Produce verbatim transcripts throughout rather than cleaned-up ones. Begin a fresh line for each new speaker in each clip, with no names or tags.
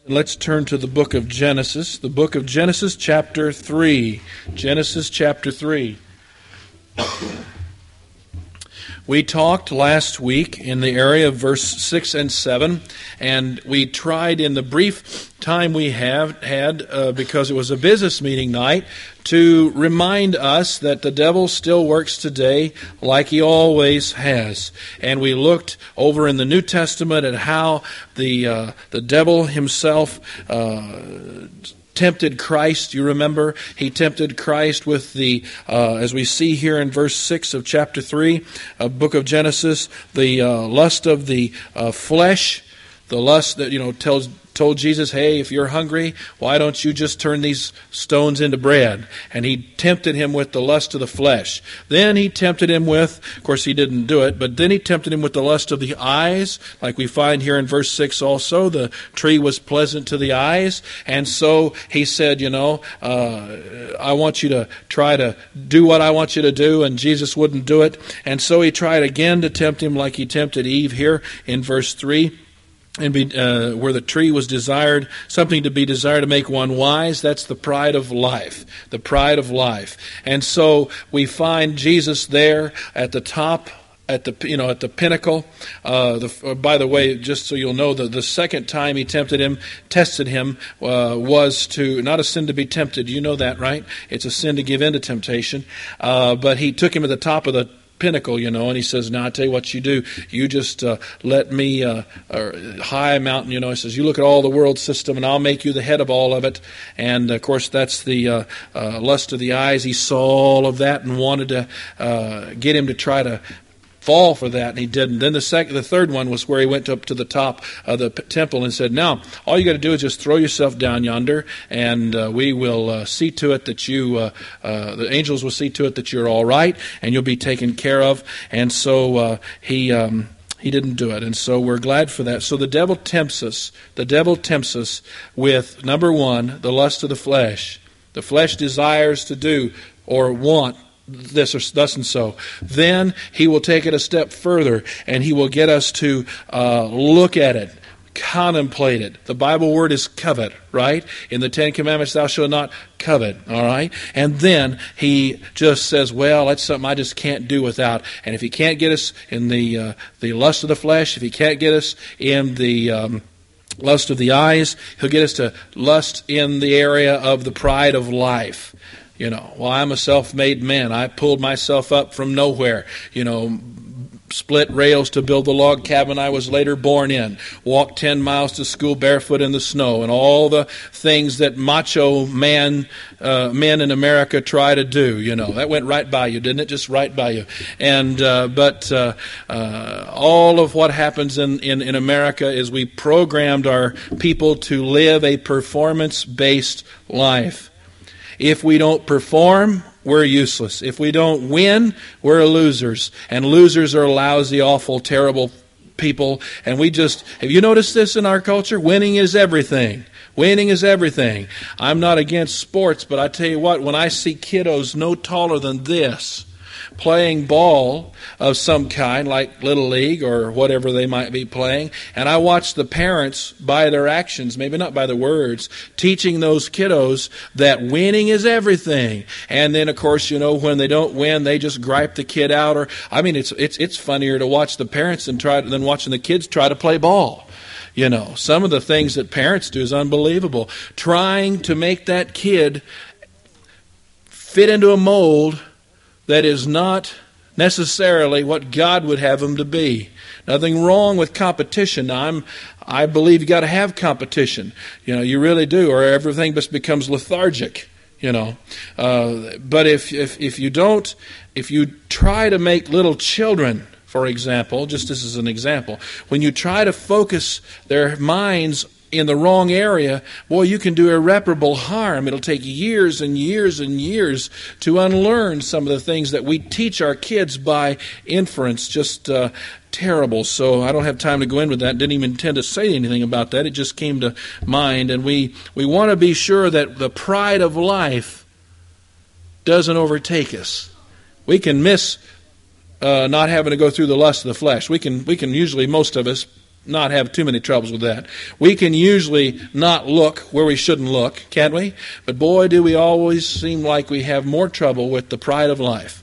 Let's turn to the book of Genesis, the book of Genesis chapter three. Genesis chapter three. We talked last week in the area of verse six and seven, and we tried in the brief time we have had, uh, because it was a business meeting night, to remind us that the devil still works today like he always has. And we looked over in the New Testament at how the uh, the devil himself uh, tempted Christ. You remember, he tempted Christ with the, uh, as we see here in verse six of chapter three, uh, book of Genesis, the uh, lust of the uh, flesh, the lust that, you know, tells told Jesus, hey, if you're hungry, why don't you just turn these stones into bread? And he tempted him with the lust of the flesh. Then he tempted him with, of course he didn't do it, but then he tempted him with the lust of the eyes, like we find here in verse six also, the tree was pleasant to the eyes, and so he said, you know, uh, I want you to try to do what I want you to do, and Jesus wouldn't do it, and so he tried again to tempt him like he tempted Eve here in verse three. And be, uh, where the tree was desired, something to be desired to make one wise, that's the pride of life, the pride of life. And so we find Jesus there at the top, at the you know at the pinnacle. Uh, the, uh, by the way, just so you'll know, the, the second time he tempted him, tested him, uh, was to, not a sin to be tempted. You know that, right? It's a sin to give in to temptation. Uh, but he took him at the top of the pinnacle, you know, and he says, now I tell you what you do, you just uh, let me, uh, uh, high mountain, you know, he says, you look at all the world system and I'll make you the head of all of it. And of course that's the uh, uh, lust of the eyes. He saw all of that and wanted to uh, get him to try to fall for that, and he didn't. Then the second, the third one was where he went up to the top of the p- temple and said, now, all you got to do is just throw yourself down yonder, and uh, we will uh, see to it that you, uh, uh, the angels will see to it that you're all right, and you'll be taken care of. And so uh, he um, he didn't do it, and so we're glad for that. So the devil tempts us. The devil tempts us with, number one, the lust of the flesh. The flesh desires to do or want this or thus and so. Then he will take it a step further, and he will get us to uh, look at it, contemplate it. The Bible word is covet, right? In the Ten Commandments, thou shalt not covet, all right? And then he just says, well, that's something I just can't do without. And if he can't get us in the uh, the lust of the flesh, if he can't get us in the um, lust of the eyes, he'll get us to lust in the area of the pride of life. You know, well, I'm a self-made man. I pulled myself up from nowhere. You know, split rails to build the log cabin I was later born in. Walked ten miles to school barefoot in the snow, and all the things that macho man uh, men in America try to do. You know, that went right by you, didn't it? Just right by you. And uh, but uh, uh, all of what happens in, in in America is we programmed our people to live a performance-based life. If we don't perform, we're useless. If we don't win, we're losers. And losers are lousy, awful, terrible people. And we just, have you noticed this in our culture? Winning is everything. Winning is everything. I'm not against sports, but I tell you what, when I see kiddos no taller than this, playing ball of some kind, like Little League or whatever they might be playing, and I watch the parents, by their actions, maybe not by the words, teaching those kiddos that winning is everything. And then, of course, you know, when they don't win, they just gripe the kid out. Or I mean, it's it's it's funnier to watch the parents than try than watching the kids try to play ball. You know, some of the things that parents do is unbelievable. Trying to make that kid fit into a mold that is not necessarily what God would have them to be. Nothing wrong with competition. Now, I'm, I believe you got to have competition. You know, you really do, or everything just becomes lethargic. You know, uh, but if if if you don't, if you try to make little children, for example, just this is an example, when you try to focus their minds in the wrong area, boy, you can do irreparable harm. It'll take years and years and years to unlearn some of the things that we teach our kids by inference. Just uh, terrible. So I don't have time to go in with that. Didn't even intend to say anything about that. It just came to mind. And we, we want to be sure that the pride of life doesn't overtake us. We can miss uh, not having to go through the lust of the flesh. We can, we can usually, most of us, not have too many troubles with that. We can usually not look where we shouldn't look, can't we? But boy, do we always seem like we have more trouble with the pride of life.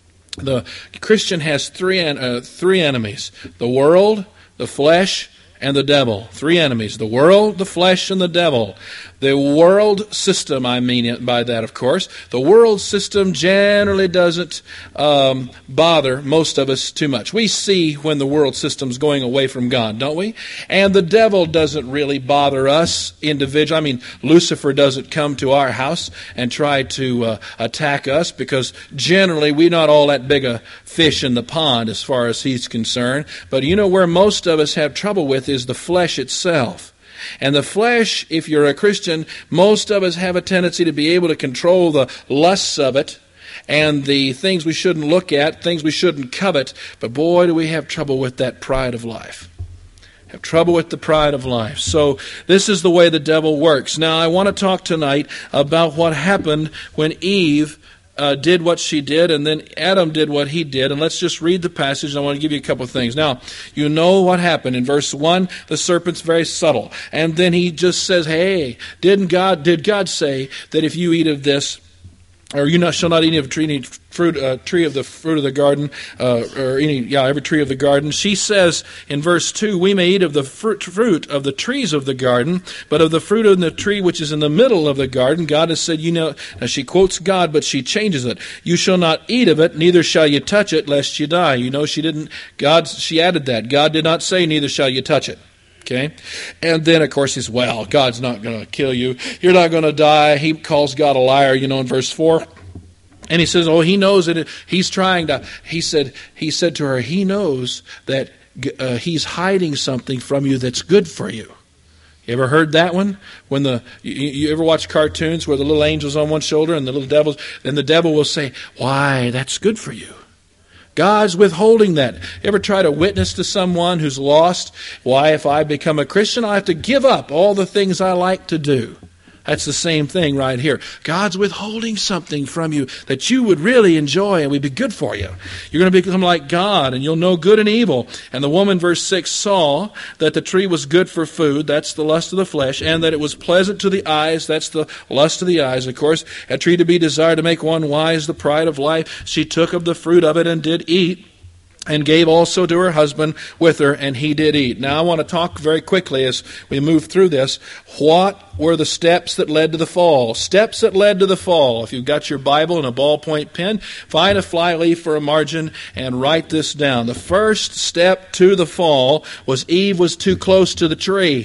The Christian has three uh, three enemies: the world, the flesh, and the devil. Three enemies: the world, the flesh, and the devil. The world system, I mean by that, of course. The world system generally doesn't um, bother most of us too much. We see when the world system's going away from God, don't we? And the devil doesn't really bother us individually. I mean, Lucifer doesn't come to our house and try to uh, attack us, because generally we're not all that big a fish in the pond as far as he's concerned. But you know where most of us have trouble with is the flesh itself. And the flesh, if you're a Christian, most of us have a tendency to be able to control the lusts of it and the things we shouldn't look at, things we shouldn't covet. But boy, do we have trouble with that pride of life. Have trouble with the pride of life. So this is the way the devil works. Now I want to talk tonight about what happened when Eve Uh, did what she did, and then Adam did what he did. And let's just read the passage, and I want to give you a couple of things. Now, you know what happened. In verse one, the serpent's very subtle. And then he just says, hey, didn't God, did God say that if you eat of this, or you not, shall not eat of tree, any fruit, uh, tree of the fruit of the garden, uh, or any, yeah, every tree of the garden. She says in verse two, we may eat of the fruit, fruit of the trees of the garden, but of the fruit of the tree which is in the middle of the garden, God has said, you know, now she quotes God, but she changes it. You shall not eat of it, neither shall you touch it, lest you die. You know, she didn't, God, she added that. God did not say, neither shall you touch it. Okay? And then, of course, he's, well, God's not going to kill you. You're not going to die. He calls God a liar, you know, in verse four. And he says, oh, he knows that he's trying to, he said, he said to her, he knows that uh, he's hiding something from you that's good for you. You ever heard that one? When the you, you ever watch cartoons where the little angel's on one shoulder and the little devil's, then the devil will say, why, that's good for you. God's withholding that. Ever try to witness to someone who's lost? Why, if I become a Christian, I have to give up all the things I like to do. That's the same thing right here. God's withholding something from you that you would really enjoy and would be good for you. You're going to become like God, and you'll know good and evil. And the woman, verse six, saw that the tree was good for food, that's the lust of the flesh, and that it was pleasant to the eyes, that's the lust of the eyes, of course, a tree to be desired to make one wise, the pride of life. She took of the fruit of it and did eat, and gave also to her husband with her, and he did eat. Now I want to talk very quickly as we move through this. What were the steps that led to the fall? Steps that led to the fall. If you've got your Bible and a ballpoint pen, find a flyleaf for a margin and write this down. The first step to the fall was Eve was too close to the tree.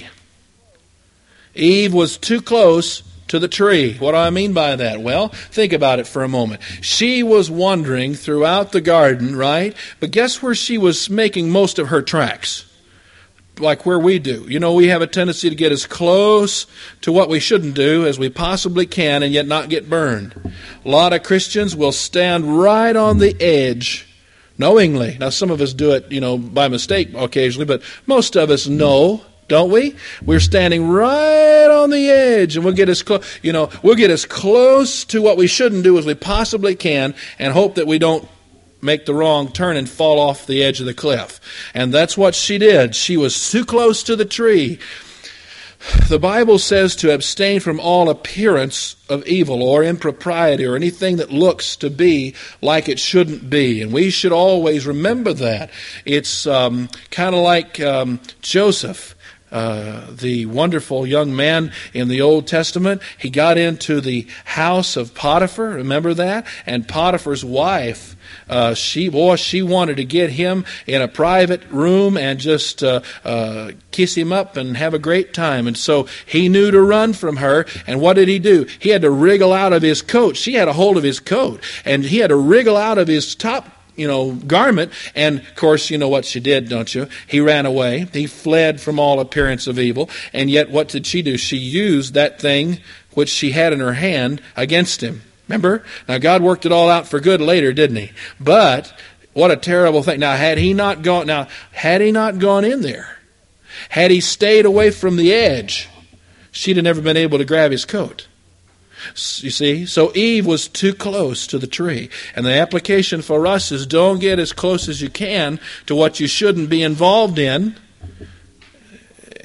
Eve was too close to the tree. What do I mean by that? Well, think about it for a moment. She was wandering throughout the garden, right? But guess where she was making most of her tracks? Like where we do. You know, we have a tendency to get as close to what we shouldn't do as we possibly can and yet not get burned. A lot of Christians will stand right on the edge knowingly. Now, some of us do it, you know, by mistake occasionally, but most of us know, don't we? We're standing right on the edge, and we'll get as close, you know, we'll get as close to what we shouldn't do as we possibly can, and hope that we don't make the wrong turn and fall off the edge of the cliff. And that's what she did. She was too close to the tree. The Bible says to abstain from all appearance of evil or impropriety or anything that looks to be like it shouldn't be. And we should always remember that. It's um, kind of like um, Joseph. Uh, the wonderful young man in the Old Testament. He got into the house of Potiphar, remember that? And Potiphar's wife, uh, she, boy, she wanted to get him in a private room and just uh, uh, kiss him up and have a great time. And so he knew to run from her. And what did he do? He had to wriggle out of his coat. She had a hold of his coat. And he had to wriggle out of his top you know, garment. And, of course, you know what she did, don't you? He ran away. He fled from all appearance of evil. And yet, what did she do? She used that thing which she had in her hand against him. Remember? Now, God worked it all out for good later, didn't he? But, what a terrible thing. Now, had he not gone, now, had he not gone in there, had he stayed away from the edge, she'd have never been able to grab his coat. You see? So Eve was too close to the tree. And the application for us is don't get as close as you can to what you shouldn't be involved in.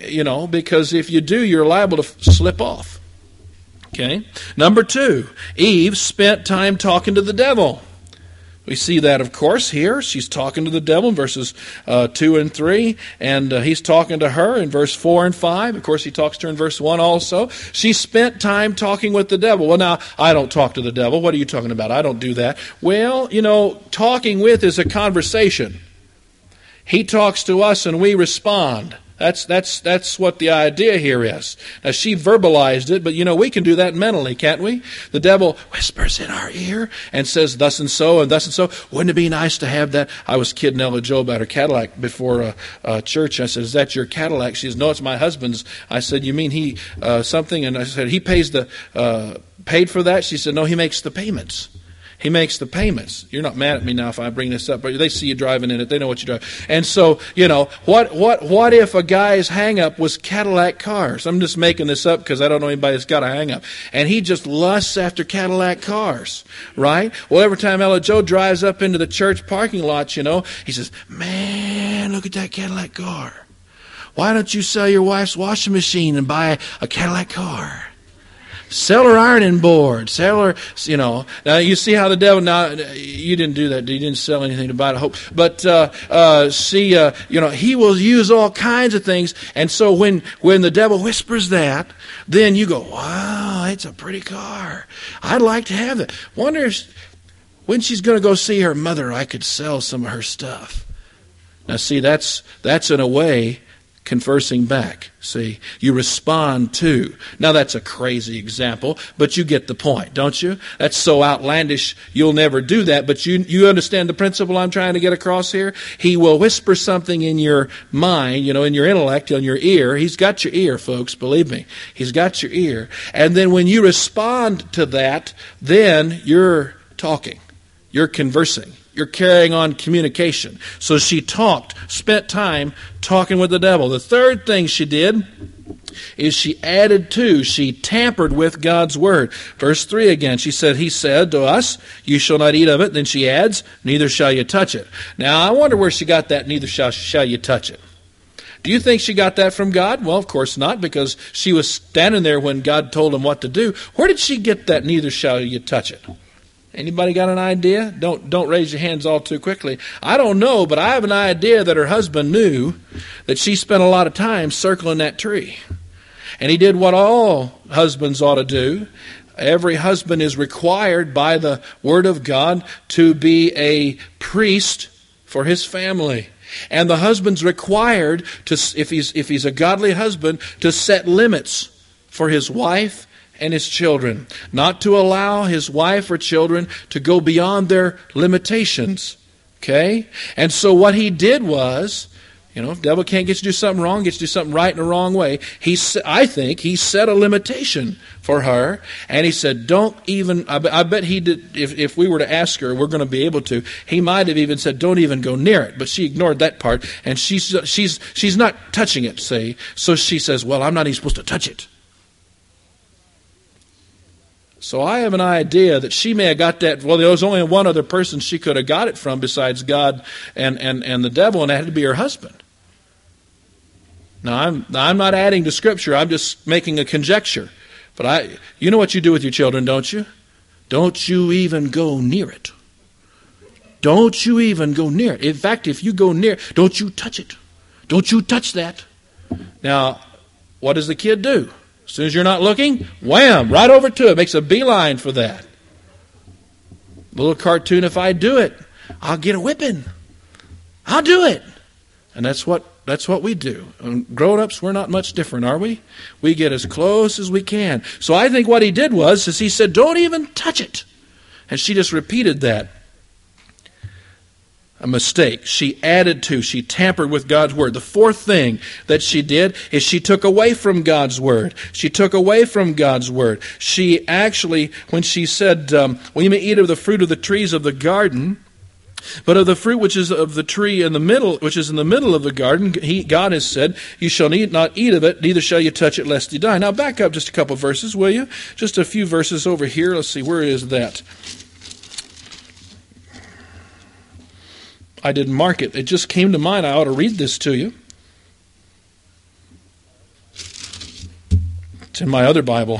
you know, because if you do, you're liable to f- slip off. Okay? Number two, Eve spent time talking to the devil. We see that, of course, here. She's talking to the devil in verses uh, two and three, and uh, he's talking to her in verse four and five. Of course, he talks to her in verse one also. She spent time talking with the devil. Well, now, I don't talk to the devil. What are you talking about? I don't do that. Well, you know, talking with is a conversation. He talks to us and we respond. That's that's that's what the idea here is. Now, she verbalized it, but you know, we can do that mentally, can't we? The devil whispers in our ear and says thus and so and thus and so. Wouldn't it be nice to have that? I was kidding Ella Jo about her Cadillac before uh, uh, church. I said, is that your Cadillac? She says, no, it's my husband's. I said, you mean he uh, something? And I said, he pays the uh, paid for that? She said, no, he makes the payments. He makes the payments. You're not mad at me now if I bring this up, but they see you driving in it. They know what you drive. And so, you know, what what what if a guy's hang-up was Cadillac cars? I'm just making this up because I don't know anybody that's got a hang-up. And he just lusts after Cadillac cars, right? Well, every time Ella Jo drives up into the church parking lot, you know, he says, man, look at that Cadillac car. Why don't you sell your wife's washing machine and buy a Cadillac car? Sell her ironing board. Sell her, you know. Now, you see how the devil, now, you didn't do that. You didn't sell anything to buy it, I hope. But, uh, uh, see, uh, you know, he will use all kinds of things. And so when, when the devil whispers that, then you go, wow, it's a pretty car. I'd like to have that. Wonder if, when she's going to go see her mother, I could sell some of her stuff. Now, see, that's, that's in a way conversing back. See, you respond to. Now that's a crazy example, but you get the point, don't you? That's so outlandish, you'll never do that, but you you understand the principle I'm trying to get across here? He will whisper something in your mind, you know, in your intellect, in your ear. He's got your ear, folks, believe me. He's got your ear. And then when you respond to that, then you're talking. You're conversing. You're carrying on communication. So she talked, spent time talking with the devil. The third thing she did is she added to, she tampered with God's word. Verse three again, she said, he said to us, you shall not eat of it. Then she adds, neither shall you touch it. Now, I wonder where she got that, neither shall, shall you touch it. Do you think she got that from God? Well, of course not, because she was standing there when God told him what to do. Where did she get that, neither shall you touch it? Anybody got an idea? Don't don't raise your hands all too quickly. I don't know, but I have an idea that her husband knew that she spent a lot of time circling that tree. And he did what all husbands ought to do. Every husband is required by the Word of God to be a priest for his family. And the husband's required to, if he's if he's a godly husband, to set limits for his wife and his children, not to allow his wife or children to go beyond their limitations. Okay? And so what he did was, you know, if the devil can't get you to do something wrong, get you to do something right in the wrong way, he, I think he set a limitation for her, and he said, don't even, I bet, I bet he did, if, if we were to ask her, we're going to be able to, he might have even said, don't even go near it, but she ignored that part, and she's, she's, she's not touching it, see? So she says, well, I'm not even supposed to touch it. So I have an idea that she may have got that, well, there was only one other person she could have got it from besides God and, and, and the devil, and that had to be her husband. Now, I'm, I'm not adding to Scripture, I'm just making a conjecture. But I, you know what you do with your children, don't you? Don't you even go near it. Don't you even go near it. In fact, if you go near, don't you touch it. Don't you touch that. Now, what does the kid do? As soon as you're not looking, wham, right over to it. Makes a beeline for that. Little cartoon, if I do it, I'll get a whipping. I'll do it. And that's what that's what we do. And grown-ups, we're not much different, are we? We get as close as we can. So I think what he did was, is he said, don't even touch it. And she just repeated that. A mistake. She added to, she tampered with God's word. The fourth thing that she did is she took away from God's word. She took away from God's word. She actually, when she said, um, well, you may eat of the fruit of the trees of the garden, but of the fruit which is of the tree in the middle, which is in the middle of the garden, he, God has said, you shall not eat of it, neither shall you touch it, lest you die. Now back up just a couple verses, will you? Just a few verses over here. Let's see, where is that? I didn't mark it. It just came to mind. I ought to read this to you. in my other Bible.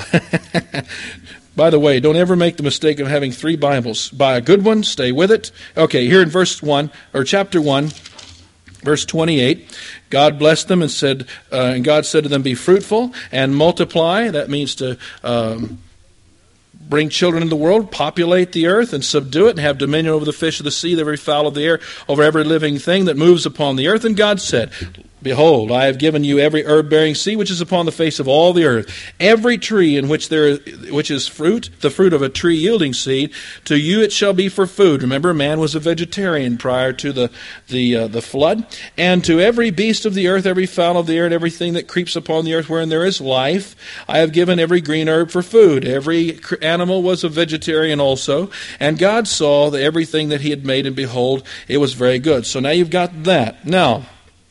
By the way, don't ever make the mistake of having three Bibles. Buy a good one, stay with it. Okay, here in verse one, or chapter one, verse twenty-eight, God blessed them and said, uh, and God said to them, be fruitful and multiply. That means to um, bring children into the world, populate the earth and subdue it, and have dominion over the fish of the sea, every fowl of the air, over every living thing that moves upon the earth. And God said, behold, I have given you every herb-bearing seed which is upon the face of all the earth, every tree in which there is, which is fruit, the fruit of a tree yielding seed. To you it shall be for food. Remember, man was a vegetarian prior to the the uh, the flood. And to every beast of the earth, every fowl of the air, and everything that creeps upon the earth, wherein there is life, I have given every green herb for food. Every animal was a vegetarian also. And God saw that everything that He had made, and behold, it was very good. So now you've got that. Now,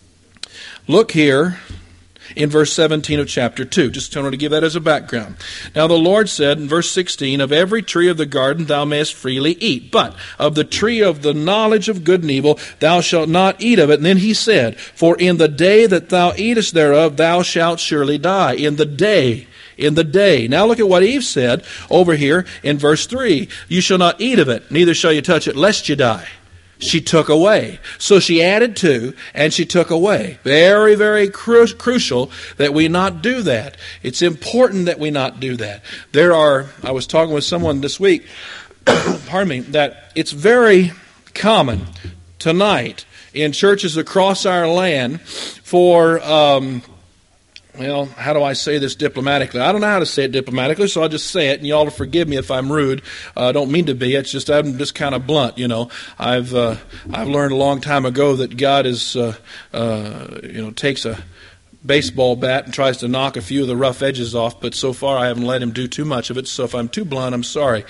look here in verse seventeen of chapter two. Just want to give that as a background. Now the Lord said in verse sixteen, of every tree of the garden thou mayest freely eat, but of the tree of the knowledge of good and evil thou shalt not eat of it. And then He said, for in the day that thou eatest thereof thou shalt surely die. In the day. In the day. Now look at what Eve said over here in verse three. You shall not eat of it, neither shall you touch it, lest you die. She took away. So she added to, and she took away. Very, very cru- crucial that we not do that. It's important that we not do that. There are, I was talking with someone this week, pardon me, that it's very common tonight in churches across our land for, um, well, how do I say this diplomatically? I don't know how to say it diplomatically, so I'll just say it, and y'all will forgive me if I'm rude. I uh, don't mean to be. It's just I'm just kind of blunt, you know. I've uh, I've learned a long time ago that God is, uh, uh, you know, takes a baseball bat and tries to knock a few of the rough edges off, but so far I haven't let Him do too much of it, so if I'm too blunt, I'm sorry.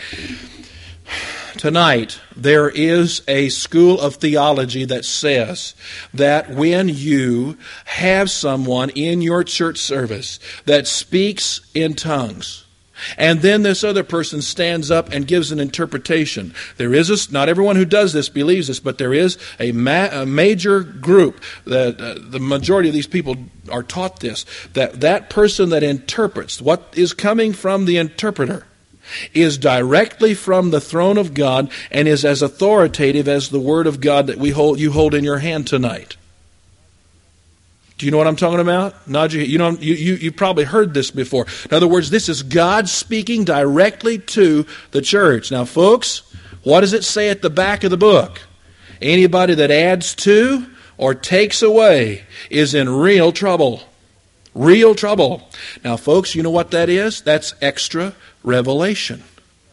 Tonight, there is a school of theology that says that when you have someone in your church service that speaks in tongues, and then this other person stands up and gives an interpretation. There is a, not everyone who does this believes this, but there is a, ma, a major group that uh, the majority of these people are taught this, that that person that interprets what is coming from the interpreter is directly from the throne of God and is as authoritative as the Word of God that we hold, you hold in your hand tonight. Do you know what I'm talking about? Nod your head. You know, you, you, you've probably heard this before. In other words, this is God speaking directly to the church. Now, folks, what does it say at the back of the book? Anybody that adds to or takes away is in real trouble. Real trouble. Now, folks, you know what that is? That's extra revelation.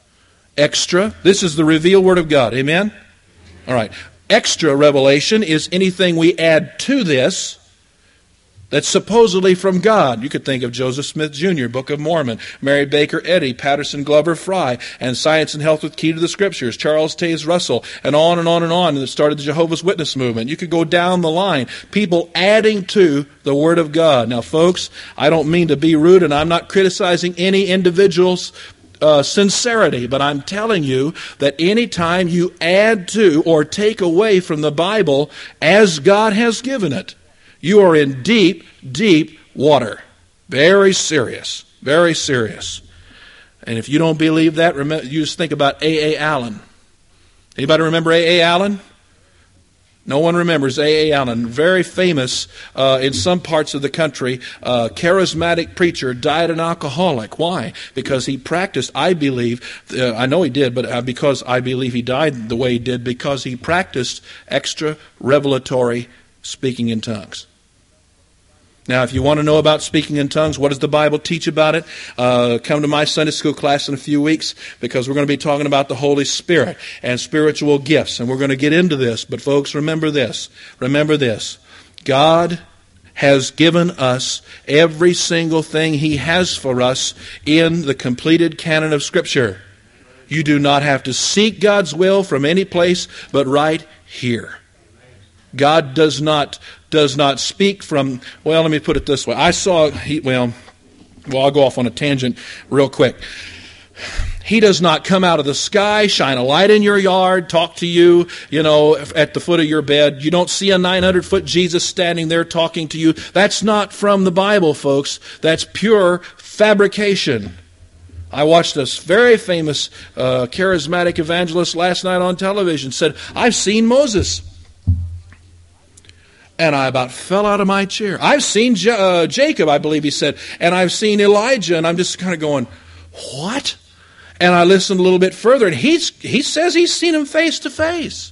Extra. This is the revealed Word of God. Amen? All right. Extra revelation is anything we add to this that's supposedly from God. You could think of Joseph Smith Junior, Book of Mormon, Mary Baker Eddy, Patterson Glover Fry, and Science and Health with Key to the Scriptures, Charles Taze Russell, and on and on and on, and it started the Jehovah's Witness movement. You could go down the line. People adding to the Word of God. Now, folks, I don't mean to be rude, and I'm not criticizing any individual's Uh, sincerity, but I'm telling you that any time you add to or take away from the Bible as God has given it, you are in deep, deep water. Very serious, very serious. And if you don't believe that, remember, you just think about A A Allen. Anybody remember A A Allen? No one remembers A A Allen. Very famous uh, in some parts of the country, uh, charismatic preacher, died an alcoholic. Why? Because he practiced, I believe, uh, I know he did, but uh, because I believe he died the way he did, because he practiced extra revelatory speaking in tongues. Now, if you want to know about speaking in tongues, what does the Bible teach about it? Uh, come to my Sunday school class in a few weeks, because we're going to be talking about the Holy Spirit and spiritual gifts, and we're going to get into this. But folks, remember this. Remember this. God has given us every single thing He has for us in the completed canon of Scripture. You do not have to seek God's will from any place but right here. God does not does not speak from, well, let me put it this way. I saw, he, well, well, I'll go off on a tangent real quick. He does not come out of the sky, shine a light in your yard, talk to you, you know, at the foot of your bed. You don't see a nine hundred foot Jesus standing there talking to you. That's not from the Bible, folks. That's pure fabrication. I watched a very famous uh, charismatic evangelist last night on television said, I've seen Moses. And I about fell out of my chair. I've seen J- uh, Jacob, I believe he said, and I've seen Elijah, and I'm just kind of going, what? And I listened a little bit further, and he's, he says he's seen him face to face.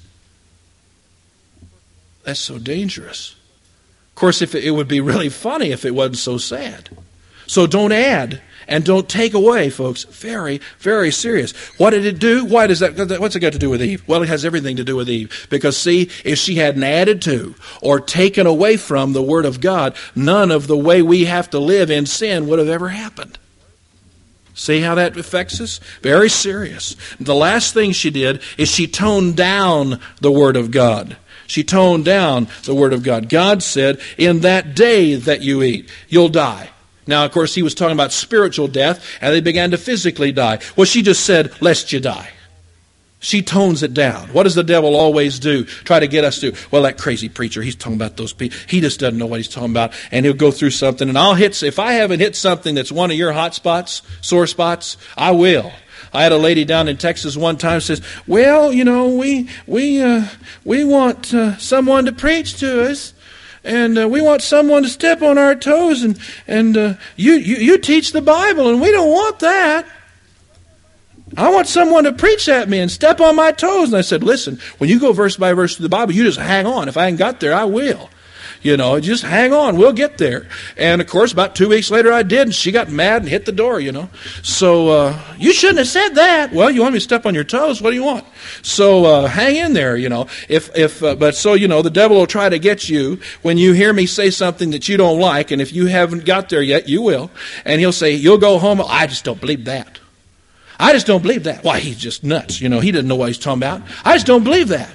That's so dangerous. Of course, if it, it would be really funny if it wasn't so sad. So don't add and don't take away, folks. Very, very serious. What did it do? Why does that? What's it got to do with Eve? Well, it has everything to do with Eve. Because see, if she hadn't added to or taken away from the Word of God, none of the way we have to live in sin would have ever happened. See how that affects us? Very serious. The last thing she did is she toned down the Word of God. She toned down the Word of God. God said, in that day that you eat, you'll die. Now, of course, he was talking about spiritual death, and they began to physically die. Well, she just said, lest you die. She tones it down. What does the devil always do? Try to get us to, well, that crazy preacher, he's talking about those people. He just doesn't know what he's talking about, and he'll go through something, and I'll hit, if I haven't hit something that's one of your hot spots, sore spots, I will. I had a lady down in Texas one time says, well, you know, we we uh, we want uh, someone to preach to us. And uh, we want someone to step on our toes, and and uh, you, you you teach the Bible, and we don't want that. I want someone to preach at me and step on my toes. And I said, listen, when you go verse by verse through the Bible, you just hang on. If I ain't got there, I will. You know, just hang on. We'll get there. And, of course, about two weeks later I did, and she got mad and hit the door, you know. So, uh, you shouldn't have said that. Well, you want me to step on your toes? What do you want? So, uh, hang in there, you know. If, if, uh, but so, you know, the devil will try to get you when you hear me say something that you don't like, and if you haven't got there yet, you will. And he'll say, you'll go home, I just don't believe that. I just don't believe that. Why, he's just nuts. You know, he doesn't know what he's talking about. I just don't believe that.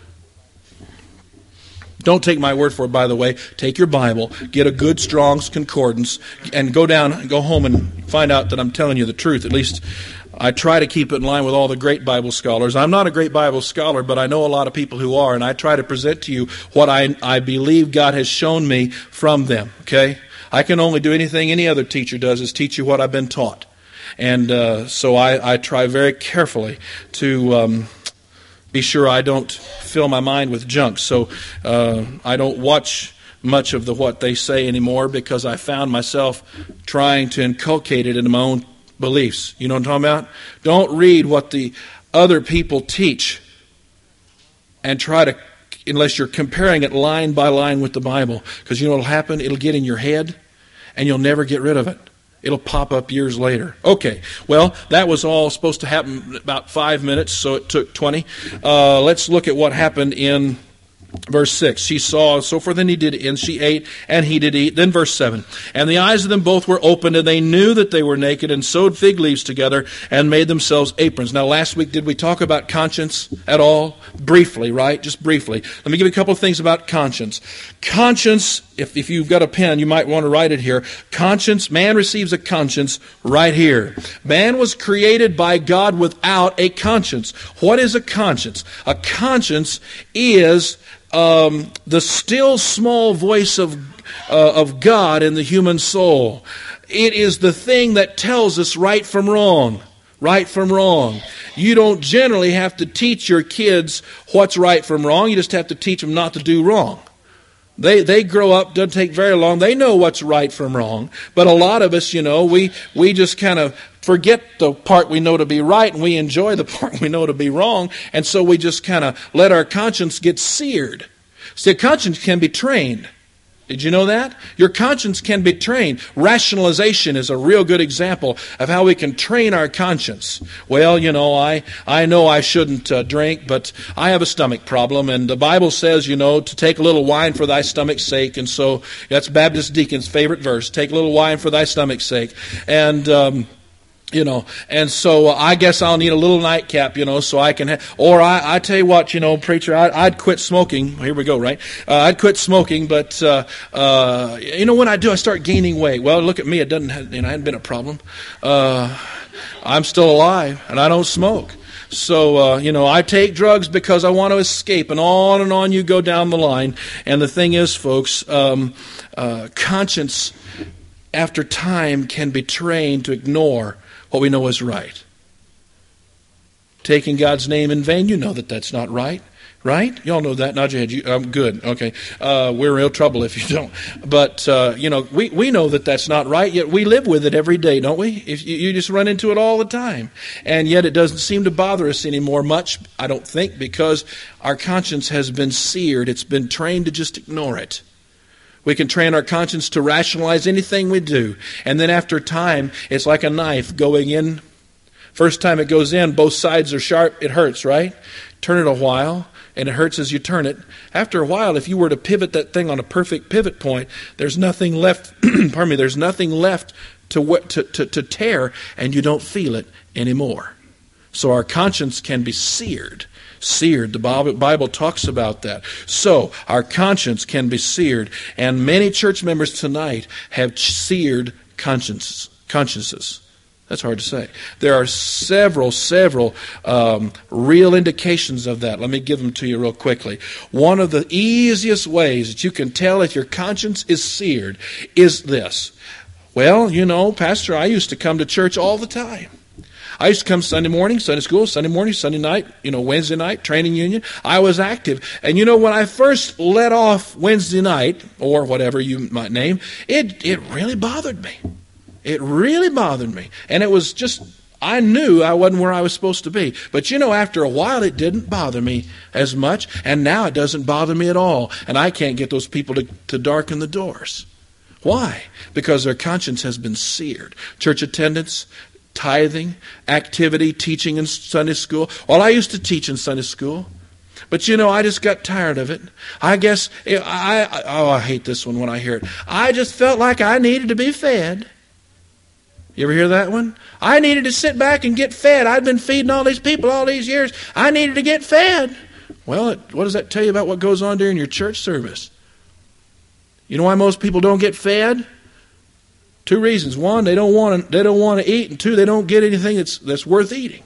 Don't take my word for it, by the way. Take your Bible, get a good Strong's Concordance, and go down, go home and find out that I'm telling you the truth. At least I try to keep it in line with all the great Bible scholars. I'm not a great Bible scholar, but I know a lot of people who are, and I try to present to you what I, I believe God has shown me from them, okay? I can only do anything any other teacher does, is teach you what I've been taught. And uh, so I, I try very carefully to um, be sure I don't fill my mind with junk. So uh, I don't watch much of the what they say anymore, because I found myself trying to inculcate it into my own beliefs. You know what I'm talking about? Don't read what the other people teach and try to, unless you're comparing it line by line with the Bible. Because you know what will happen? It'll get in your head and you'll never get rid of it. It'll pop up years later. Okay, well, that was all supposed to happen about five minutes, so it took twenty. Uh, let's look at what happened in verse six. She saw, so forth, and he did, and she ate, and he did eat. Then verse seven. And the eyes of them both were opened, and they knew that they were naked, and sewed fig leaves together, and made themselves aprons. Now, last week, did we talk about conscience at all? Briefly, right? Just briefly. Let me give you a couple of things about conscience. Conscience, if, if you've got a pen, you might want to write it here. Conscience, man receives a conscience right here. Man was created by God without a conscience. What is a conscience? A conscience is Um, the still small voice of uh, of God in the human soul. It is the thing that tells us right from wrong. Right from wrong. You don't generally have to teach your kids what's right from wrong. You just have to teach them not to do wrong. They they grow up, doesn't take very long. They know what's right from wrong. But a lot of us, you know, we, we just kind of forget the part we know to be right, and we enjoy the part we know to be wrong. And so we just kind of let our conscience get seared. See, a conscience can be trained. Did you know that? Your conscience can be trained. Rationalization is a real good example of how we can train our conscience. Well, you know, I, I know I shouldn't uh, drink, but I have a stomach problem, and the Bible says, you know, to take a little wine for thy stomach's sake, and so that's Baptist deacon's favorite verse, take a little wine for thy stomach's sake. And um, You know, and so uh, I guess I'll need a little nightcap, you know, so I can, ha- or I, I tell you what, you know, preacher, I, I'd quit smoking. Here we go, right? Uh, I'd quit smoking, but, uh, uh, you know, when I do, I start gaining weight. Well, look at me, it doesn't, have, you know, it hadn't been a problem. Uh, I'm still alive, and I don't smoke. So, uh, you know, I take drugs because I want to escape, and on and on you go down the line. And the thing is, folks, um, uh, conscience, after time, can be trained to ignore what we know is right. Taking God's name in vain, you know that that's not right, right? You all know that. Nod your head. You, um, good. Okay. Uh, we're in real trouble if you don't. But, uh, you know, we, we know that that's not right, yet we live with it every day, don't we? If you, you just run into it all the time. And yet it doesn't seem to bother us anymore much, I don't think, because our conscience has been seared. It's been trained to just ignore it. We can train our conscience to rationalize anything we do. And then after time, it's like a knife going in. First time it goes in, both sides are sharp. It hurts, right? Turn it a while, and it hurts as you turn it. After a while, if you were to pivot that thing on a perfect pivot point, there's nothing left, pardon me, there's nothing left to, to, to, to tear, and you don't feel it anymore. So our conscience can be seared. Seared. The Bible talks about that. So, our conscience can be seared. And many church members tonight have seared consciences. consciences. That's hard to say. There are several, several um, real indications of that. Let me give them to you real quickly. One of the easiest ways that you can tell if your conscience is seared is this. Well, you know, Pastor, I used to come to church all the time. I used to come Sunday morning, Sunday school, Sunday morning, Sunday night, you know, Wednesday night, training union. I was active. And you know, when I first let off Wednesday night, or whatever you might name, it, it really bothered me. It really bothered me. And it was just, I knew I wasn't where I was supposed to be. But you know, after a while, it didn't bother me as much. And now it doesn't bother me at all. And I can't get those people to, to darken the doors. Why? Because their conscience has been seared. Church attendance, tithing, activity, teaching in Sunday school. Well, I used to teach in Sunday school. But, you know, I just got tired of it. I guess, I, I oh, I hate this one when I hear it. I just felt like I needed to be fed. You ever hear that one? I needed to sit back and get fed. I'd been feeding all these people all these years. I needed to get fed. Well, it, what does that tell you about what goes on during your church service? You know why most people don't get fed? Two reasons. One, they don't want to, they don't want to eat, and two, they don't get anything that's that's worth eating.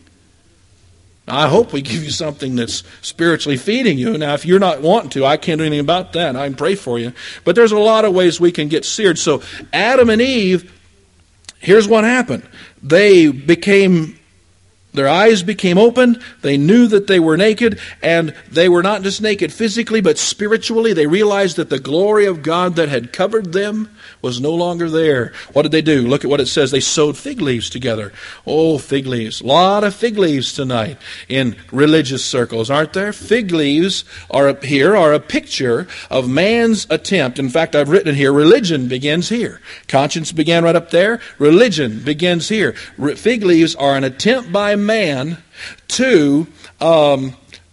Now, I hope we give you something that's spiritually feeding you. Now, if you're not wanting to, I can't do anything about that. I can pray for you. But there's a lot of ways we can get seared. So Adam and Eve, here's what happened. They became, their eyes became opened. They knew that they were naked, and they were not just naked physically, but spiritually. They realized that the glory of God that had covered them was no longer there. What did they do? Look at what it says. They sewed fig leaves together. Oh, fig leaves. A lot of fig leaves tonight in religious circles, aren't there? Fig leaves are up here are a picture of man's attempt. In fact, I've written here, religion begins here. Conscience began right up there. Religion begins here. Fig leaves are an attempt by man to um,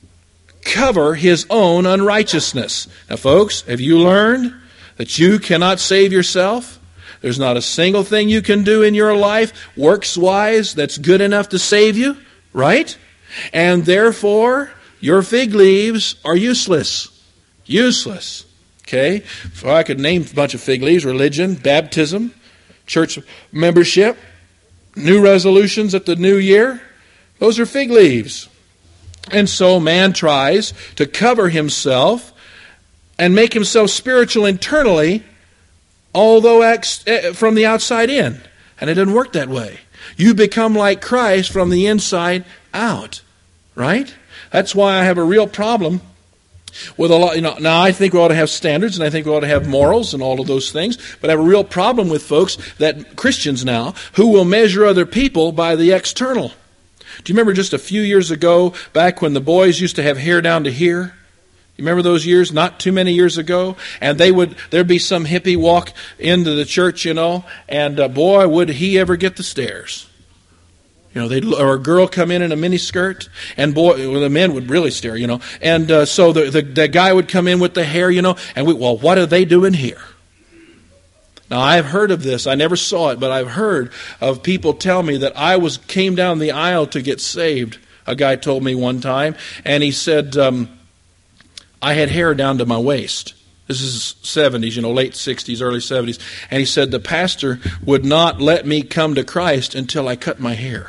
cover his own unrighteousness. Now, folks, have you learned that you cannot save yourself? There's not a single thing you can do in your life, works-wise, that's good enough to save you, right? And therefore, your fig leaves are useless. Useless. Okay? If I could name a bunch of fig leaves: religion, baptism, church membership, new resolutions at the new year. Those are fig leaves. And so man tries to cover himself and make himself spiritual internally, although ex- from the outside in. And it doesn't work that way. You become like Christ from the inside out. Right? That's why I have a real problem with a lot. You know, now I think we ought to have standards, and I think we ought to have morals and all of those things. But I have a real problem with folks, that Christians now, who will measure other people by the external. Do you remember just a few years ago, back when the boys used to have hair down to here? You remember those years? Not too many years ago. And they would, there'd be some hippie walk into the church, you know, and uh, boy, would he ever get the stares. You know, they'd, or a girl come in in a mini skirt, and boy, well, the men would really stare, you know. And uh, so the, the the guy would come in with the hair, you know, and we, well, what are they doing here? Now, I've heard of this. I never saw it, but I've heard of people tell me that I was came down the aisle to get saved. A guy told me one time, and he said um, I had hair down to my waist. This is seventies, you know, late sixties, early seventies. And he said the pastor would not let me come to Christ until I cut my hair.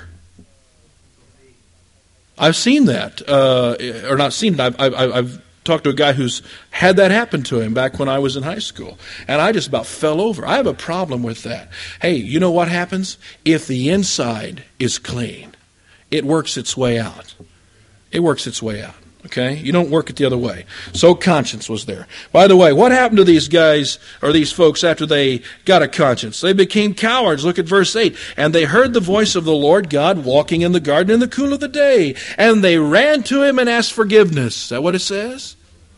I've seen that, uh, or not seen it. I've, I've, I've talked to a guy who's had that happen to him back when I was in high school. And I just about fell over. I have a problem with that. Hey, you know what happens? If the inside is clean, it works its way out. It works its way out. Okay? You don't work it the other way. So conscience was there. By the way, what happened to these guys or these folks after they got a conscience? They became cowards. Look at verse eight. And they heard the voice of the Lord God walking in the garden in the cool of the day. And they ran to him and asked forgiveness. Is that what it says?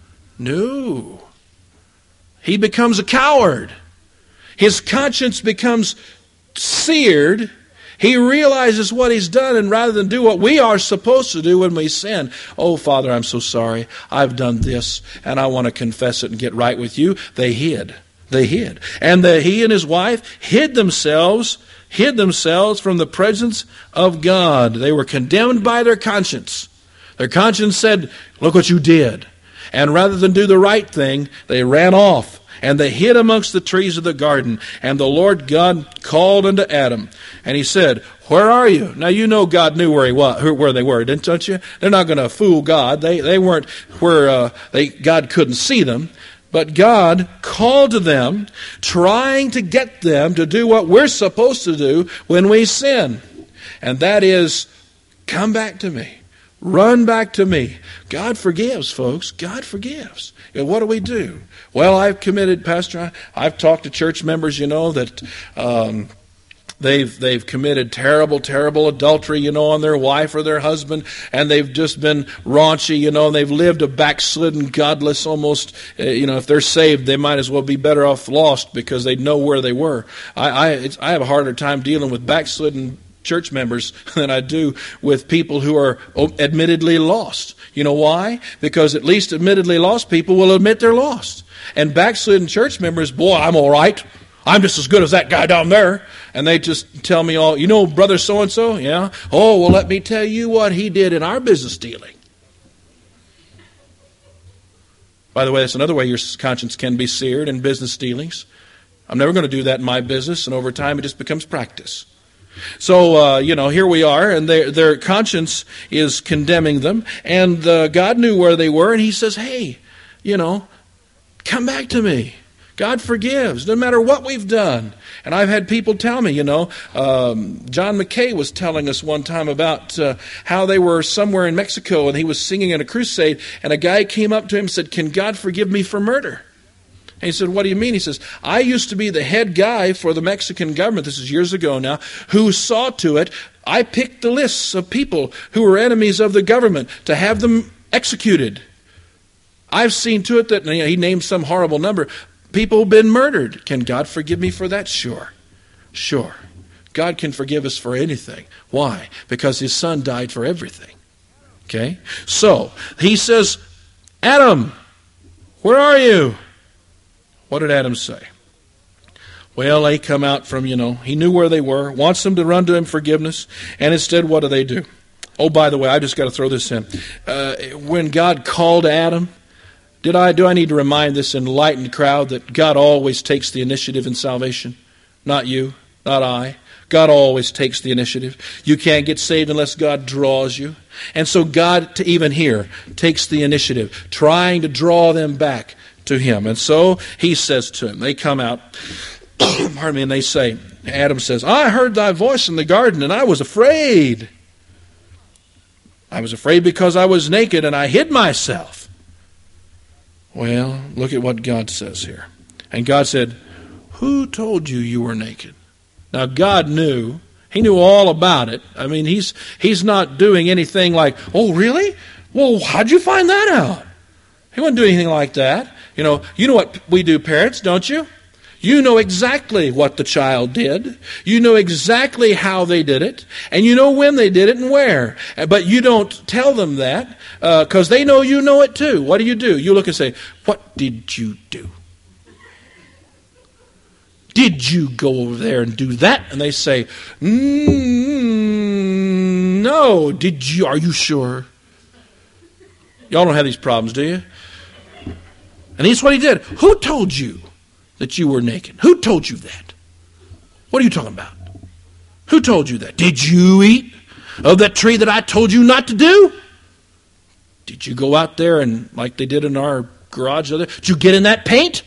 No. He becomes a coward. His conscience becomes seared. He realizes what he's done, and rather than do what we are supposed to do when we sin, oh, Father, I'm so sorry. I've done this, and I want to confess it and get right with you. They hid. They hid. And the, he and his wife hid themselves, hid themselves from the presence of God. They were condemned by their conscience. Their conscience said, look what you did. And rather than do the right thing, they ran off. And they hid amongst the trees of the garden. And the Lord God called unto Adam. And he said, where are you? Now you know God knew where he was, where they were, don't you? They're not going to fool God. They they weren't where uh, they God couldn't see them. But God called to them, trying to get them to do what we're supposed to do when we sin. And that is, come back to me. Run back to me. God forgives, folks. God forgives. And what do we do? Well, I've committed, Pastor, I've talked to church members, you know, that um, they've they've committed terrible, terrible adultery, you know, on their wife or their husband, and they've just been raunchy, you know, and they've lived a backslidden, godless, almost, uh, you know, if they're saved, they might as well be better off lost because they know where they were. I I, it's, I have a harder time dealing with backslidden church members than I do with people who are admittedly lost. You know why? Because at least admittedly lost people will admit they're lost. And backslidden church members, boy, I'm all right. I'm just as good as that guy down there. And they just tell me all, you know, brother so-and-so? Yeah. Oh, well, let me tell you what he did in our business dealing. By the way, that's another way your conscience can be seared in business dealings. I'm never going to do that in my business, and over time it just becomes practice. So, uh, you know, here we are, and their, their conscience is condemning them, and uh, God knew where they were, and he says, hey, you know, come back to me. God forgives, no matter what we've done. And I've had people tell me, you know, um, John McKay was telling us one time about uh, how they were somewhere in Mexico, and he was singing in a crusade, and a guy came up to him and said, can God forgive me for murder? And he said, what do you mean? He says, I used to be the head guy for the Mexican government, this is years ago now, who saw to it, I picked the lists of people who were enemies of the government to have them executed. I've seen to it that, you know, he named some horrible number, people have been murdered. Can God forgive me for that? Sure. Sure. God can forgive us for anything. Why? Because his son died for everything. Okay? So, he says, Adam, where are you? What did Adam say? Well, they come out from, you know, he knew where they were, wants them to run to him forgiveness, and instead what do they do? Oh, by the way, I just got to throw this in. Uh, when God called Adam, did I do I need to remind this enlightened crowd that God always takes the initiative in salvation? Not you, not I. God always takes the initiative. You can't get saved unless God draws you. And so God, to even here, takes the initiative, trying to draw them back to him. And so he says to him, they come out, pardon me, and they say, Adam says, I heard thy voice in the garden, and I was afraid. I was afraid because I was naked, and I hid myself. Well, look at what God says here. And God said, who told you you were naked? Now, God knew. He knew all about it. I mean, he's he's not doing anything like, oh, really? Well, how'd you find that out? He wouldn't do anything like that. You know, you know what we do, parents, don't you? You know exactly what the child did. You know exactly how they did it. And you know when they did it and where. But you don't tell them that because uh, they know you know it too. What do you do? You look and say, what did you do? did you go over there and do that? And they say, mm, no, did you, are you sure? Y'all don't have these problems, do you? And here's what he did. Who told you that you were naked? Who told you that? What are you talking about? Who told you that? Did you eat of that tree that I told you not to do? Did you go out there and, like they did in our garage, did you get in that paint?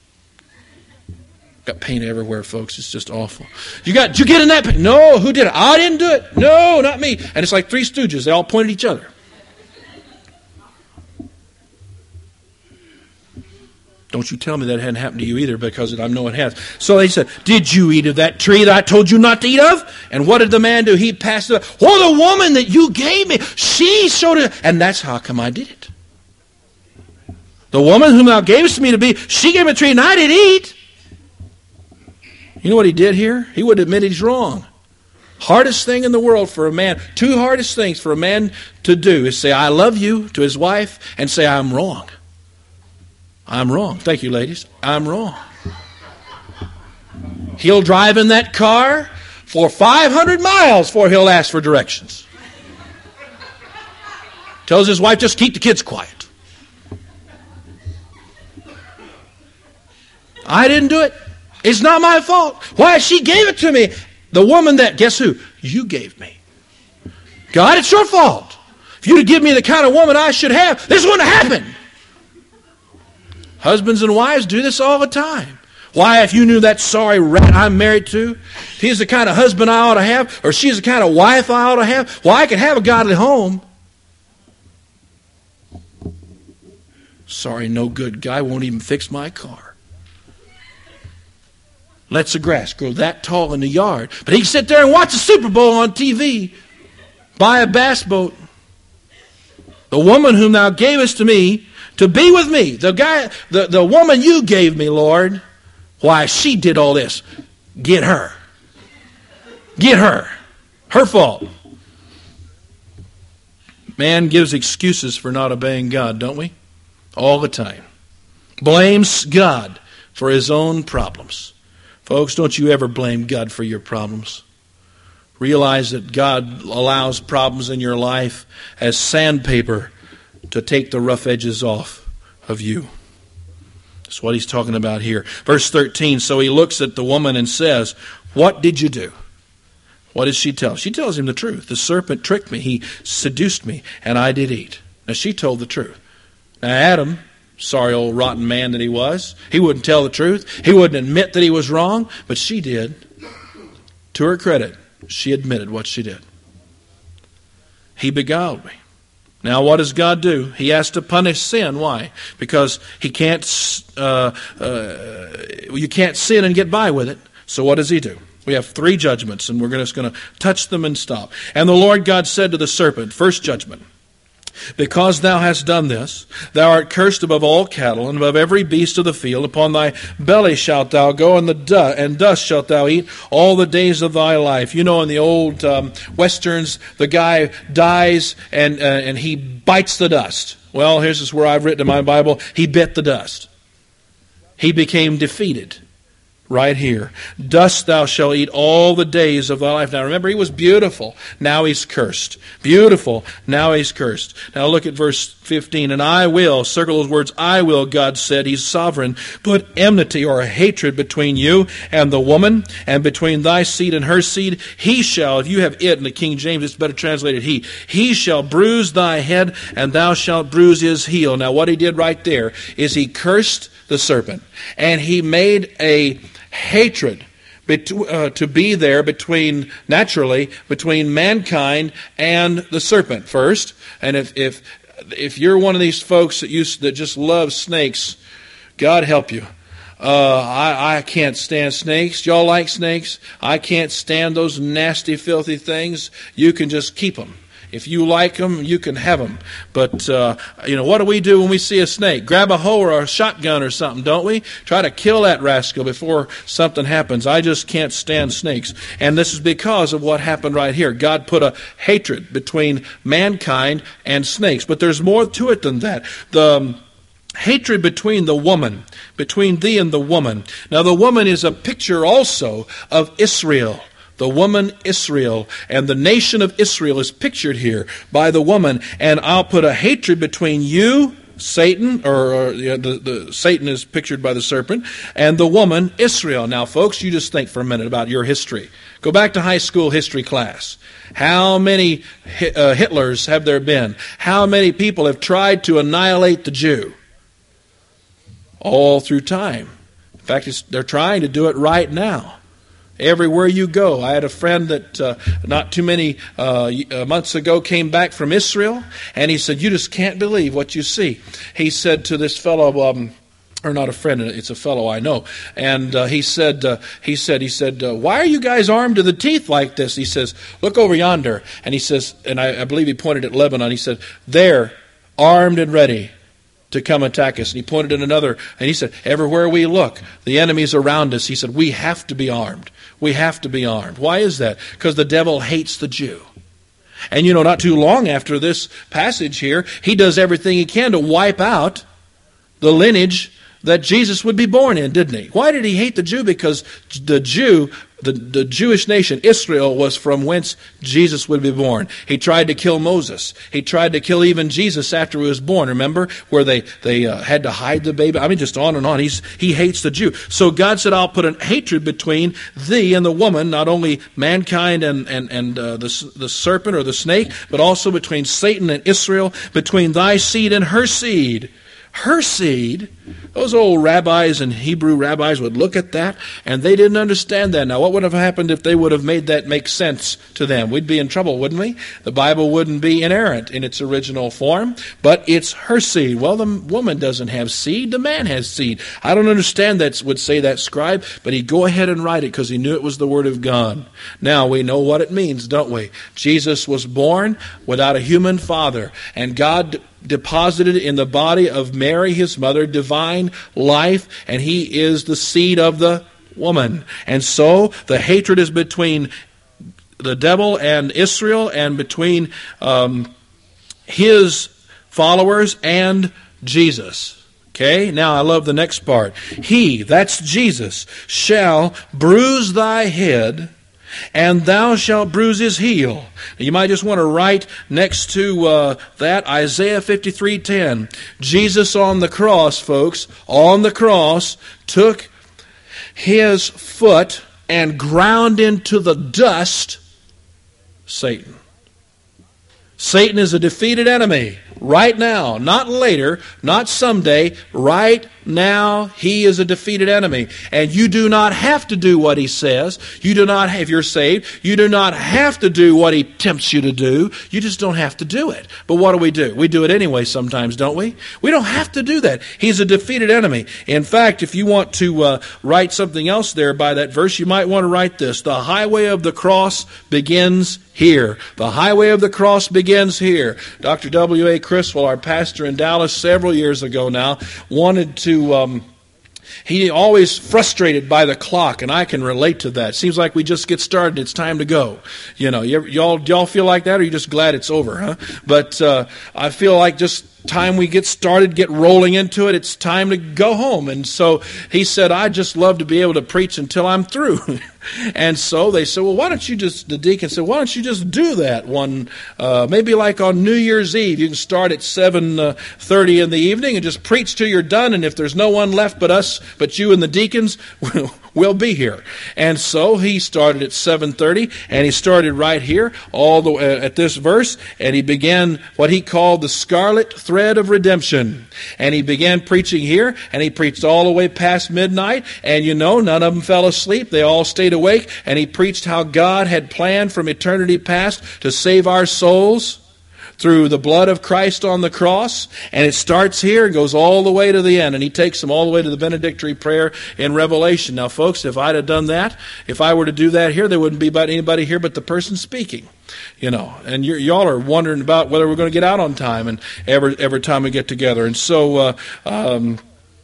Got paint everywhere, folks. It's just awful. You got, did you get in that paint? No, who did it? I didn't do it. No, not me. And it's like three stooges. They all point at each other. Don't you tell me that hadn't happened to you either, because I know it has. So they said, did you eat of that tree that I told you not to eat of? And what did the man do? He passed it up. Well, the woman that you gave me, she showed it. And that's how come I did it. The woman whom thou gavest me to be, she gave me a tree and I didn't eat. You know what he did here? He would admit he's wrong. Hardest thing in the world for a man, two hardest things for a man to do is say, I love you to his wife, and say, I'm wrong. I'm wrong. Thank you, ladies. I'm wrong. He'll drive in that car for five hundred miles before he'll ask for directions. Tells his wife, just keep the kids quiet. I didn't do it. It's not my fault. Why? She gave it to me. The woman that, guess who? You gave me. God, it's your fault. If you'd have given me the kind of woman I should have, this wouldn't have happened. Husbands and wives do this all the time. Why, if you knew that sorry rat I'm married to, if he's the kind of husband I ought to have, or she's the kind of wife I ought to have, well, I could have a godly home. Sorry, no good guy won't even fix my car. Lets the grass grow that tall in the yard. But he can sit there and watch the Super Bowl on T V. Buy a bass boat. The woman whom thou gavest to me to be with me. The guy, the, the woman you gave me, Lord. Why, she did all this. Get her. Get her. Her fault. Man gives excuses for not obeying God, don't we? All the time. Blames God for his own problems. Folks, don't you ever blame God for your problems. Realize that God allows problems in your life as sandpaper to take the rough edges off of you. That's what he's talking about here. Verse thirteen, so he looks at the woman and says, what did you do? What does she tell? She tells him the truth. The serpent tricked me. He seduced me, and I did eat. Now, she told the truth. Now, Adam, sorry old rotten man that he was, he wouldn't tell the truth. He wouldn't admit that he was wrong, but she did. To her credit, she admitted what she did. He beguiled me. Now, what does God do? He has to punish sin. Why? Because he can't. Uh, uh, you can't sin and get by with it. So what does he do? We have three judgments, and we're just going to touch them and stop. And the Lord God said to the serpent, first judgment, because thou hast done this, thou art cursed above all cattle, and above every beast of the field. Upon thy belly shalt thou go, and the du- and dust shalt thou eat all the days of thy life. You know, in the old um, westerns, the guy dies and uh, and he bites the dust. Well, here's this where I've written in my Bible, he bit the dust. He became defeated. Right here. Dust thou shalt eat all the days of thy life. Now remember, he was beautiful. Now he's cursed. Beautiful. Now he's cursed. Now look at verse fifteen. And I will, circle those words, I will, God said, he's sovereign, put enmity or a hatred between you and the woman, and between thy seed and her seed. He shall, if you have it in the King James, it's better translated he. He shall bruise thy head, and thou shalt bruise his heel. Now what he did right there is he cursed the serpent, and he made a hatred bet- uh, to be there between, naturally, between mankind and the serpent first. And if if if you're one of these folks that used that just love snakes, God help you. Uh, I, I can't stand snakes. Y'all like snakes? I can't stand those nasty, filthy things. You can just keep them. If you like them, you can have them. But, uh, you know, what do we do when we see a snake? Grab a hoe or a shotgun or something, don't we? Try to kill that rascal before something happens. I just can't stand snakes. And this is because of what happened right here. God put a hatred between mankind and snakes. But there's more to it than that. The... Um, hatred between the woman, between thee and the woman. Now the woman is a picture also of Israel. The woman Israel, and the nation of Israel is pictured here by the woman. And I'll put a hatred between you, Satan, or, or you know, the, the Satan is pictured by the serpent, and the woman Israel. Now, folks, you just think for a minute about your history. Go back to high school history class. How many uh, Hitlers have there been? How many people have tried to annihilate the Jew? All through time. In fact, it's, they're trying to do it right now. Everywhere you go. I had a friend that uh, not too many uh, months ago came back from Israel, and he said, you just can't believe what you see. He said to this fellow, um, or not a friend, it's a fellow I know, and uh, he said, uh, he said, he said, uh, why are you guys armed to the teeth like this? He says, look over yonder. And he says, and I, I believe he pointed at Lebanon, he said, they're armed and ready to come attack us. And he pointed at another, and he said, everywhere we look, the enemy's around us. He said, we have to be armed. We have to be armed. Why is that? Because the devil hates the Jew. And you know, not too long after this passage here, he does everything he can to wipe out the lineage that Jesus would be born in, didn't he? Why did he hate the Jew? Because the Jew, the, the Jewish nation, Israel, was from whence Jesus would be born. He tried to kill Moses. He tried to kill even Jesus after he was born. Remember where they, they uh, had to hide the baby? I mean, just on and on. He's, he hates the Jew. So God said, I'll put a hatred between thee and the woman, not only mankind and, and, and uh, the, the serpent or the snake, but also between Satan and Israel, between thy seed and her seed. Her seed, those old rabbis and Hebrew rabbis would look at that, and they didn't understand that. Now, what would have happened if they would have made that make sense to them? We'd be in trouble, wouldn't we? The Bible wouldn't be inerrant in its original form, but it's her seed. Well, the woman doesn't have seed, the man has seed. I don't understand that, would say that scribe, but he'd go ahead and write it because he knew it was the Word of God. Now, we know what it means, don't we? Jesus was born without a human father, and God deposited in the body of Mary, his mother, divine life, and he is the seed of the woman. And so the hatred is between the devil and Israel, and between um, his followers and Jesus. Okay, now I love the next part. He, that's Jesus, shall bruise thy head, and thou shalt bruise his heel. You might just want to write next to uh, that Isaiah fifty-three ten. Jesus on the cross, folks, on the cross, took his foot and ground into the dust Satan. Satan is a defeated enemy right now, not later, not someday. Right now, he is a defeated enemy. And you do not have to do what he says. You do not, if you're saved, you do not have to do what he tempts you to do. You just don't have to do it. But what do we do? We do it anyway sometimes, don't we? We don't have to do that. He's a defeated enemy. In fact, if you want to uh, write something else there by that verse, you might want to write this. The highway of the cross begins here. The highway of the cross begins here. Doctor W A Criswell, our pastor in Dallas several years ago now, wanted to, um, he always frustrated by the clock, and I can relate to that. Seems like we just get started, it's time to go. You know, you ever, y'all, y'all feel like that, or are you just glad it's over, huh? But uh, I feel like just time we get started, get rolling into it, it's time to go home. And so he said, I'd just love to be able to preach until I'm through. And so they said, well, why don't you just, the deacon said, why don't you just do that one, uh, maybe like on New Year's Eve, you can start at seven thirty in the evening and just preach till you're done, and if there's no one left but us, but you and the deacons, we'll be here. And so he started at seven thirty, and he started right here, all the way at this verse, and he began what he called the scarlet thread of redemption. And he began preaching here, and he preached all the way past midnight, and you know, none of them fell asleep. They all stayed awake, and he preached how God had planned from eternity past to save our souls through the blood of Christ on the cross. And it starts here and goes all the way to the end, and he takes them all the way to the benedictory prayer in Revelation. Now, folks, if I'd have done that, if I were to do that here, there wouldn't be about anybody here but the person speaking. You know, and you're, y'all are wondering about whether we're going to get out on time, and every every time we get together. And so, uh, um,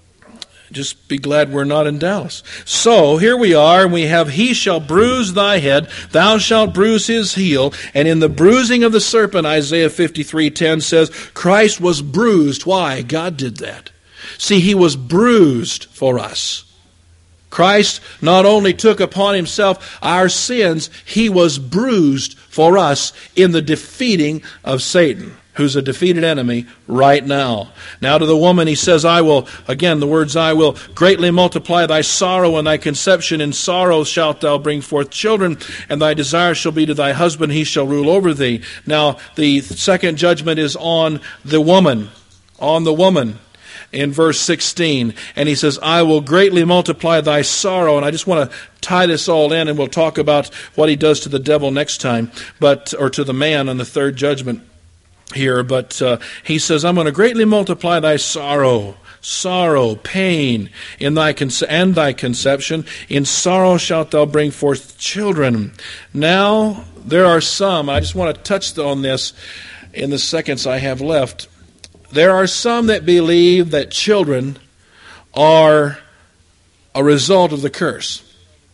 just be glad we're not in Dallas. So here we are, and we have, he shall bruise thy head, thou shalt bruise his heel. And in the bruising of the serpent, Isaiah fifty-three ten says, Christ was bruised. Why? God did that. See, he was bruised for us. Christ not only took upon himself our sins, he was bruised for us in the defeating of Satan, who's a defeated enemy right now. Now to the woman he says, I will, again the words, I will greatly multiply thy sorrow and thy conception. In sorrow shalt thou bring forth children, and thy desire shall be to thy husband, he shall rule over thee. Now the second judgment is on the woman, on the woman. In verse sixteen, and he says, I will greatly multiply thy sorrow. And I just want to tie this all in, and we'll talk about what he does to the devil next time, but or to the man on the third judgment here. But uh, he says, I'm going to greatly multiply thy sorrow, sorrow, pain, in thy conce- and thy conception. In sorrow shalt thou bring forth children. Now, there are some, I just want to touch on this in the seconds I have left. There are some that believe that children are a result of the curse.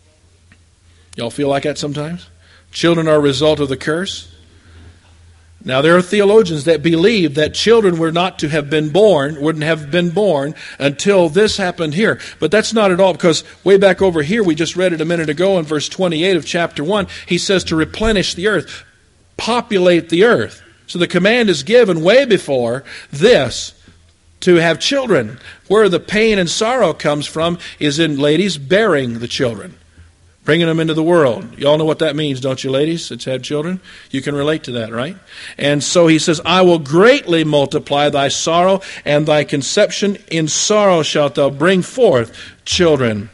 Y'all feel like that sometimes? Children are a result of the curse? Now, there are theologians that believe that children were not to have been born, wouldn't have been born until this happened here. But that's not at all, because way back over here, we just read it a minute ago in verse twenty-eight of chapter one, he says to replenish the earth, populate the earth. So the command is given way before this to have children. Where the pain and sorrow comes from is in ladies bearing the children, bringing them into the world. You all know what that means, don't you, ladies? It's had children. You can relate to that, right? And so he says, I will greatly multiply thy sorrow and thy conception. In sorrow shalt thou bring forth children.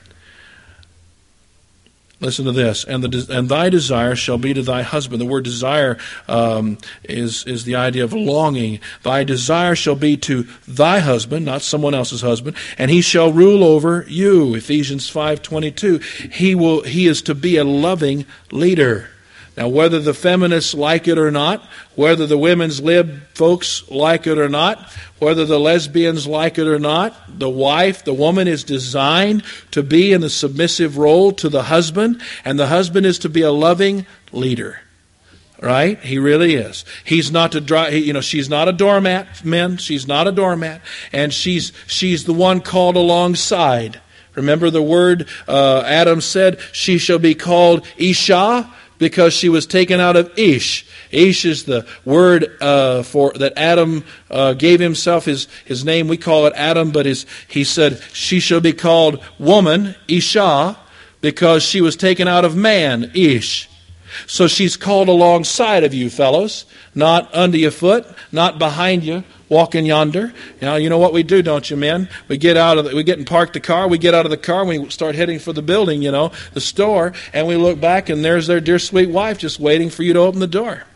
Listen to this, and the and thy desire shall be to thy husband. The word desire um, is is the idea of longing. Thy desire shall be to thy husband, not someone else's husband, and he shall rule over you. Ephesians five twenty-two. He will he is to be a loving leader. Now, whether the feminists like it or not, whether the women's lib folks like it or not, whether the lesbians like it or not, the wife, the woman is designed to be in the submissive role to the husband, and the husband is to be a loving leader. Right? He really is. He's not to draw, you know, she's not a doormat, men. She's not a doormat. And she's she's the one called alongside. Remember the word uh, Adam said, she shall be called Isha, because she was taken out of Ish. Ish is the word uh, for that Adam uh, gave himself his, his name. We call it Adam, but his, he said she shall be called woman, Isha, because she was taken out of man, Ish. So she's called alongside of you, fellows, not under your foot, not behind you, walking yonder. Now, you know what we do, don't you, men? We get out of the, we get and park the car, we get out of the car, and we start heading for the building, you know, the store, and we look back, and there's their dear sweet wife just waiting for you to open the door.